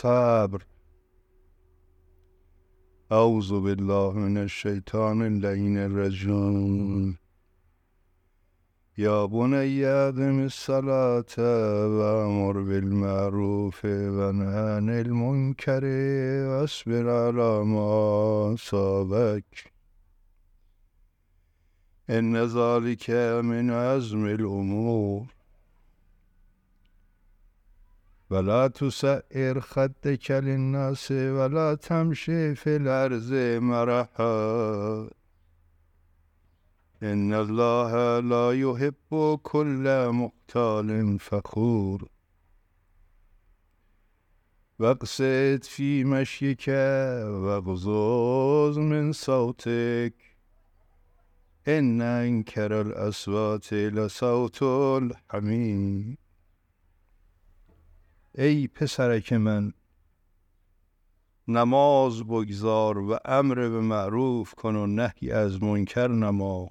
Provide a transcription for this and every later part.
صبر. اعوذ بالله من الشیطان اللعین الرجیم. یا بنی اقم الصلاة وامر بالمعروف ونهی عن المنکر واصبر علی ما اصابک ان ذلک من عزم الامور ولا تسعر خدک للناس ولا تمشی فی الارض مرحا ان الله لا يحب كل مختال فخور واقصد في مشيك واغضض من صوتك ان انکر الاصوات لصوت الحمیر. ای پسرک من، نماز بگذار و امر به معروف کن و نهی از منکر نما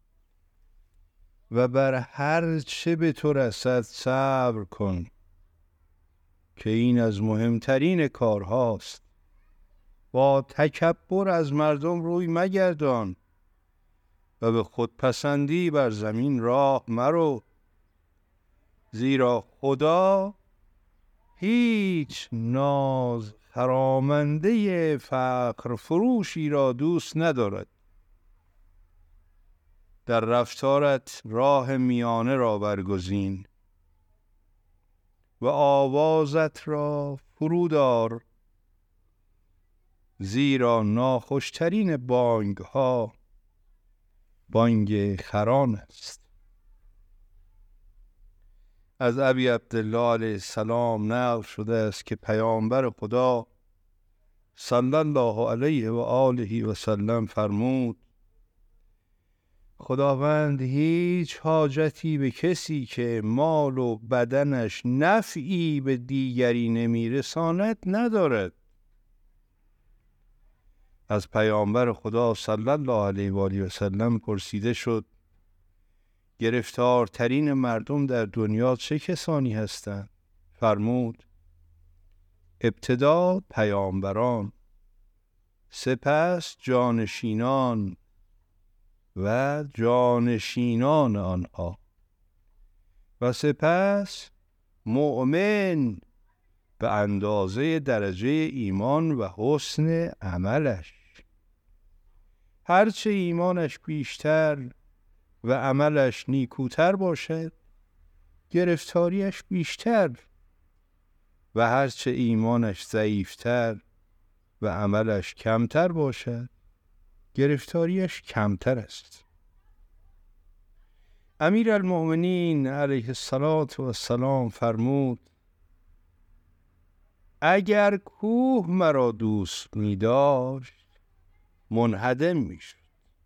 و بر هر چه به تو رسد صبر کن که این از مهمترین کارهاست. با تکبر از مردم روی مگردان و به خودپسندی بر زمین راه مرو، زیرا خدا هیچ ناز خرامنده فقر فروشی را دوست ندارد. در رفتارت راه میانه را برگزین و آوازت را فرودار، زیرا ناخوشترین بانگ ها بانگ خران است. از ابی عبدالله علیه السلام نقل شده است که پیامبر خدا صلی الله علیه و آله و سلم فرمود: خداوند هیچ حاجتی به کسی که مال و بدنش نفعی به دیگری نمیرساند ندارد. از پیامبر خدا صلی الله علیه و آله و سلم پرسیده شد: گرفتارترین مردم در دنیا چه کسانی هستند؟ فرمود: ابتدا پیامبران، سپس جانشینان و جانشینان آنها و سپس مؤمن به اندازه درجه ایمان و حسن عملش. هرچه ایمانش بیشتر و عملش نیکوتر باشد، گرفتاریش بیشتر، و هرچه ایمانش ضعیفتر و عملش کمتر باشد، گرفتاریش کمتر است. امیر المؤمنین علیه السلام فرمود: اگر کوه مرا دوست می داشت منهدم می شد.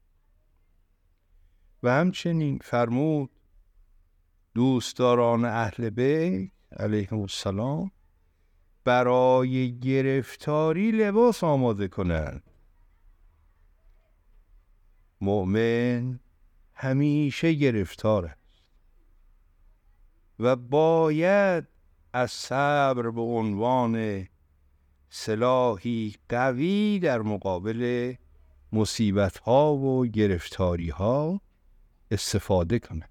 و همچنین فرمود: دوستداران اهل بیت علیهم السلام برای گرفتاری لباس آماده کنند. مؤمن همیشه گرفتار است و باید از صبر به عنوان سلاحی قوی در مقابل مصیبت‌ها و گرفتاری‌ها استفاده کند.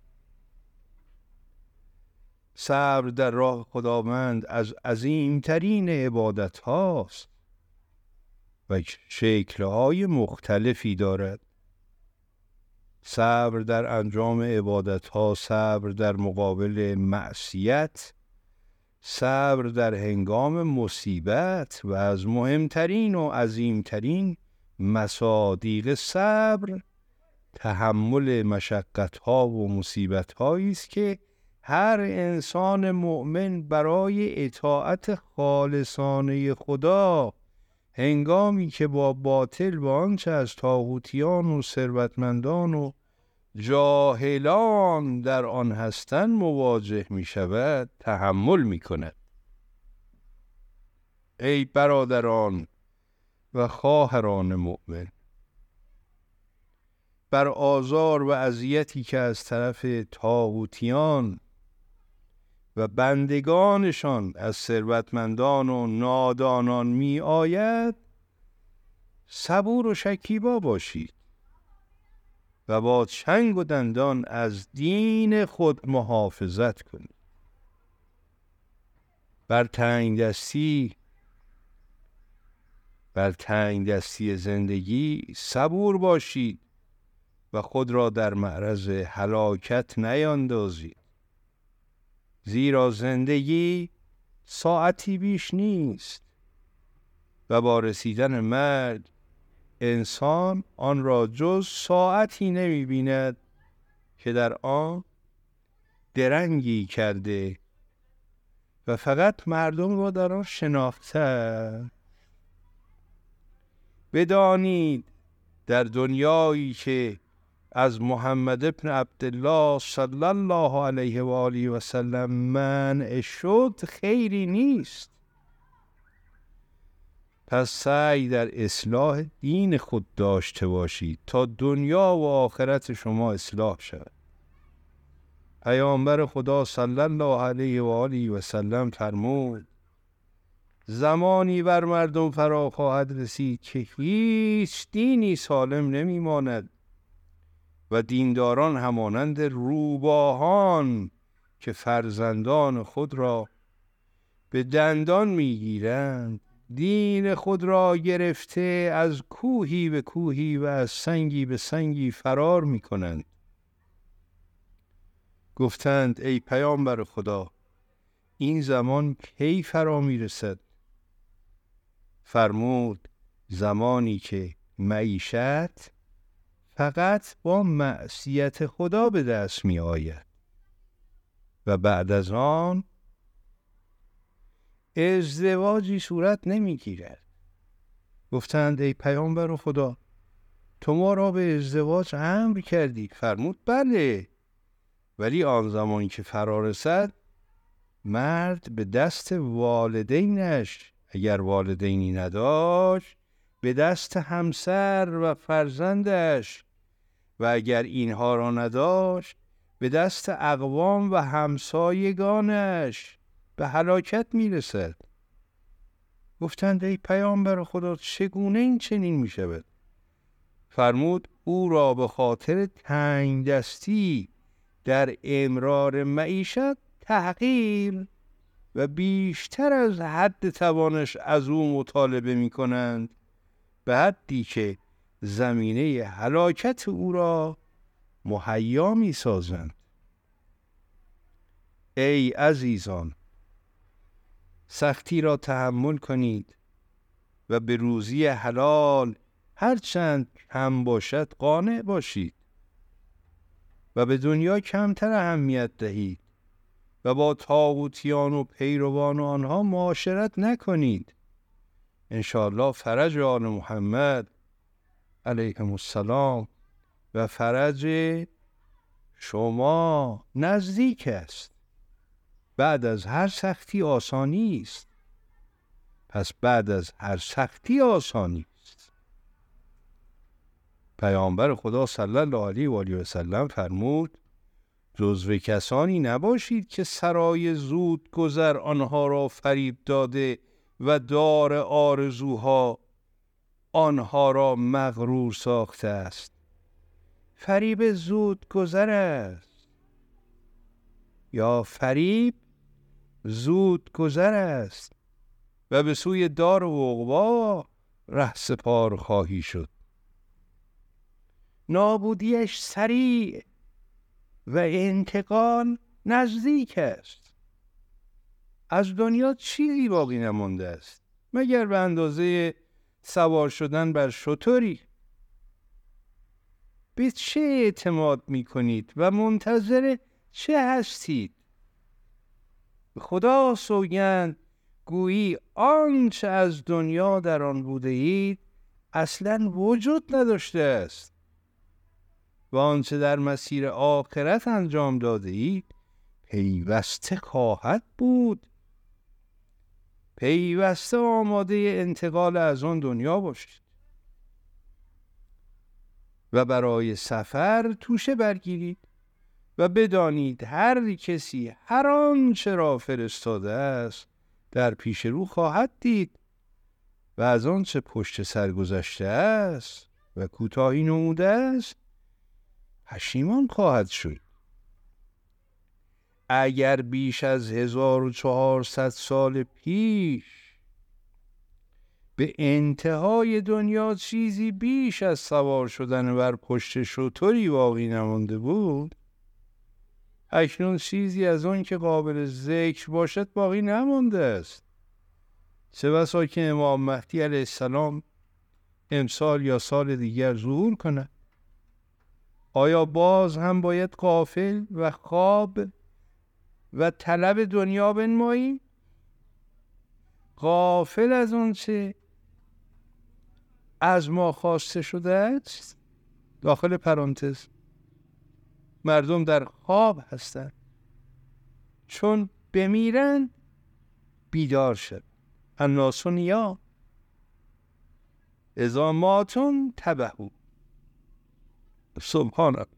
صبر در راه خداوند از عظیمترین عبادت هاست و شکل‌های مختلفی دارد. صبر در انجام عبادت ها، صبر در مقابل معصیت، صبر در هنگام مصیبت و از مهمترین و عظیمترین مصادیق صبر تحمل مشقت‌ها و مصیبت‌هایی است که هر انسان مؤمن برای اطاعت خالصانه خدا هنگامی که با باطل و آنچه از طاغوتیان و ثروتمندان و جاهلان در آن هستند مواجه می شود تحمل می کند. ای برادران و خواهران مؤمن، بر آزار و اذیتی که از طرف طاغوتیان و و بندگانشان از ثروتمندان و نادانان می آید، صبور و شکیبا باشید و با چنگ و دندان از دین خود محافظت کنید. بر تنگ دستی زندگی صبور باشید و خود را در معرض هلاکت نیندازید، زیرا زندگی ساعتی بیش نیست و با رسیدن مرگ انسان آن را جز ساعتی نمی بیند که در آن درنگی کرده و فقط مردم را در آن شناخته. بدانید در دنیایی که از محمد ابن عبدالله صلی الله علیه و آله و سلم منع شد خیری نیست. پس سعی در اصلاح دین خود داشته باشید تا دنیا و آخرت شما اصلاح شود. پیامبر خدا صلی الله علیه و آله و سلم فرمود: زمانی بر مردم فرا خواهد رسید که هیچ دینی سالم نمی ماند و دینداران همانند روباهان که فرزندان خود را به دندان می گیرند، دین خود را گرفته از کوهی به کوهی و از سنگی به سنگی فرار می کنند. گفتند: ای پیامبر خدا، این زمان کی فرا می رسد؟ فرمود: زمانی که معیشت فقط با معصیت خدا به دست می آید و بعد از آن ازدواجی صورت نمی گیرد. گفتند: ای پیامبر خدا، تو ما را به ازدواج امر کردی. فرمود: بله، ولی آن زمانی که فرا رسد مرد به دست والدینش، اگر والدینی نداشت به دست همسر و فرزندش، و اگر اینها را نداشت به دست اقوام و همسایگانش به هلاکت میرسد. گفتند: ای پیامبر خدا، چگونه این چنین می شود؟ فرمود: او را به خاطر تنگ دستی در امرار معیشت تحقیر و بیشتر از حد توانش از او مطالبه می کنند، به حدی که زمینه هلاکت او را مهیا می سازند. ای عزیزان، سختی را تحمل کنید و به روزی حلال هرچند کم باشد قانع باشید و به دنیا کمتر اهمیت دهید و با طاغوتیان و پیروان آنها معاشرت نکنید. انشاءالله فرج آل محمد علیهم السلام و فرج شما نزدیک است. بعد از هر سختی آسانی است. پس بعد از هر سختی آسانی است. پیامبر خدا صلی الله علیه و آله و سلم فرمود: جزو کسانی نباشید که سرای زود گذر آنها را فریب داده و دار آرزوها آنها را مغرور ساخته است. فریب زود گذر است یا فریب زود گذر است و به سوی دار و عقبا ره سپار خواهی شد. نابودیش سریع و انتقال نزدیک است. از دنیا چیزی باقی نمانده است مگر به اندازه سوار شدن بر شتری. به چه اعتماد می کنید و منتظر چه هستید؟ به خدا سوگند گویی آنچه از دنیا در آن بوده اید اصلا وجود نداشته است و آنچه در مسیر آخرت انجام داده اید پیوسته خواهد بود. پیوسته آماده انتقال از آن دنیا باشید و برای سفر توشه برگیرید و بدانید هر کسی هر آنچه را فرستاده است در پیش رو خواهد دید و از آنچه پشت سر گذشته است و کوتاهی نموده است پشیمان خواهد شد. اگر بیش از 1400 سال پیش به انتهای دنیا چیزی بیش از سوار شدن بر پشت شتری باقی نمانده بود، اکنون چیزی از آن که قابل ذکر باشد باقی نمانده است. چه بسا که امام مهدی علیه السلام امسال یا سال دیگر ظهور کند. آیا باز هم باید غافل و خواب و طلب دنیا بنماییم؟ غافل از اون چه از ما خواسته شده است؟ داخل پرانتز مردم در خواب هستند، چون بمیرن بیدار شد. الناس نیا اذا ماتون تبهو. سبحان الله.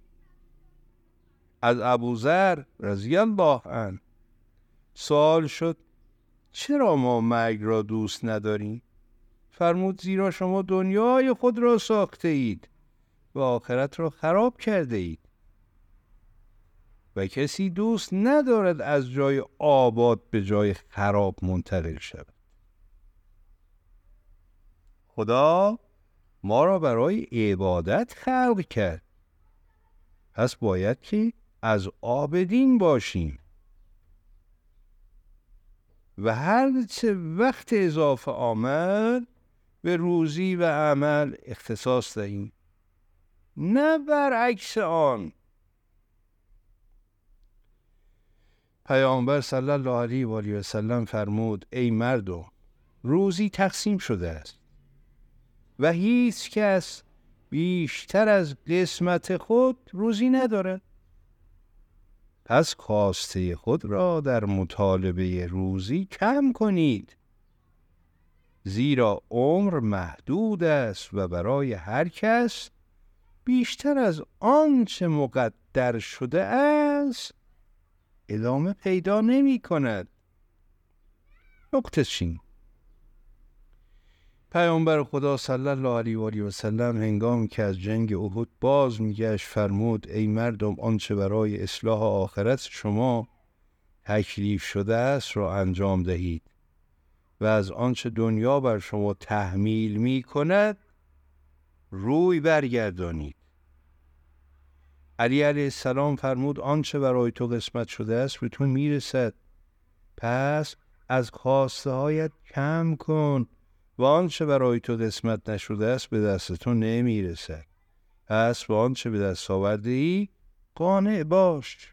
از ابوذر رضی الله عنه سوال شد چرا ما مرگ را دوست نداریم؟ فرمود زیرا شما دنیای خود را ساخته اید و آخرت را خراب کرده اید و کسی دوست ندارد از جای آباد به جای خراب منتقل شود. خدا ما را برای عبادت خلق کرد، پس باید که از عابدین باشیم و هر چه وقت اضافه آمد به روزی و عمل اختصاص دهیم، نه برعکس آن. پیامبر صلی الله علیه و آله و سلم فرمود ای مردم، روزی تقسیم شده است و هیچ کس بیشتر از قسمت خود روزی ندارد. پس خواسته خود را در مطالبه روزی کم کنید، زیرا عمر محدود است و برای هر کس بیشتر از آنچه مقدر شده است ادامه پیدا نمی کند. نکته چین. پیامبر خدا صلی الله علیه و آله و سلم هنگامی که از جنگ احد باز میگشت فرمود ای مردم، آنچه برای اصلاح آخرت شما تکلیف شده است را انجام دهید و از آنچه دنیا بر شما تحمیل می کند روی برگردانید. علی علیه السلام فرمود آنچه برای تو قسمت شده است به تو میرسد، پس از خواسته هایت کم کن و آنچه برای تو قسمت نشده است به دست تو نمیرسد، پس با آنچه به دست آورده ای قانع باش.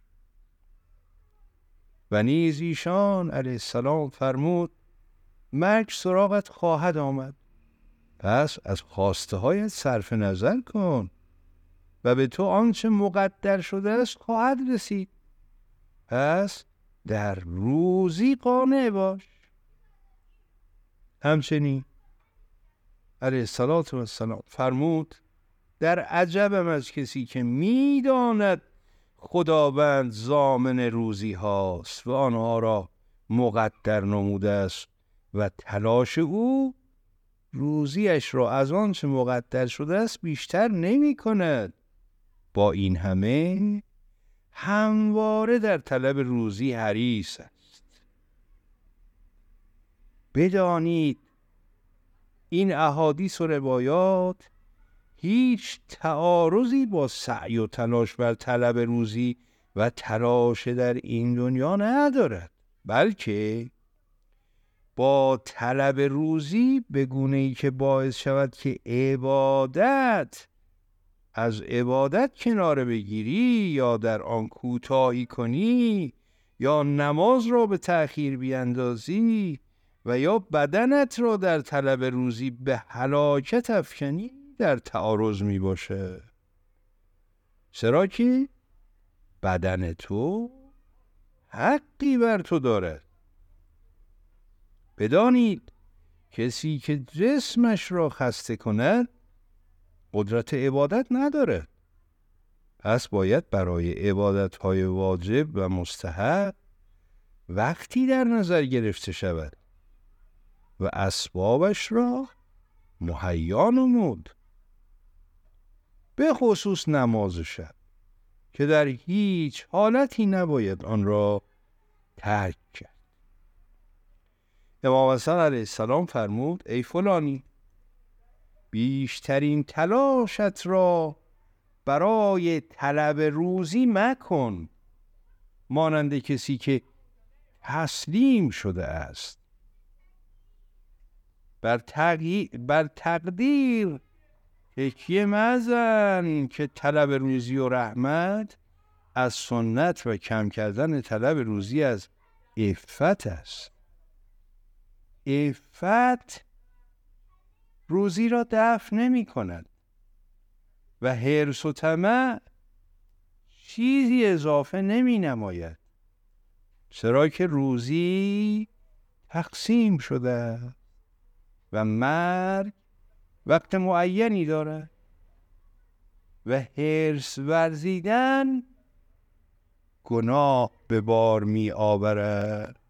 و نیز ایشان علیه السلام فرمود مرگ سراغت خواهد آمد، پس از خواسته هایت صرف نظر کن و به تو آنچه مقدر شده است خواهد رسید، پس در روزی قانع باش. همچنین علیه السلام فرمود در عجبم از کسی که میداند خداوند ضامن روزی هاست و آنها را مقدر نموده است و تلاش او روزیش را از آنچه مقدر شده است بیشتر نمی کند. با این همه همواره در طلب روزی حریص است. بدانید این احادیث و روایات هیچ تعارضی با سعی و تلاش بر طلب روزی و تلاش در این دنیا ندارد، بلکه با طلب روزی به گونه‌ای که باعث شود که از عبادت کناره بگیری یا در آن کوتاهی کنی یا نماز را به تأخیر بیندازی و یا بدنت را در طلب روزی به هلاکت افکنی در تعارض می باشه. چرا که بدن تو حقی بر تو دارد. بدانید کسی که جسمش را خسته کند قدرت عبادت ندارد. پس باید برای عبادت‌های واجب و مستحب وقتی در نظر گرفته شود و اسبابش را مهیا نمود، به خصوص نماز شب که در هیچ حالتی نباید آن را ترک کرد. امام حسن علیه السلام فرمود: ای فلانی، بیشترین تلاشت را برای طلب روزی مکن، مانند کسی که تسلیم شده است. بر تقدیر تکیه مزن که طلب روزی و رحمت از سنت و کم کردن طلب روزی از عفت است. عفت روزی را دفع نمی کند و حرص و طمع چیزی اضافه نمی نماید، چرا که روزی تقسیم شده و مرگ وقت معینی دارد و حرص ورزیدن گناه به بار می آورد.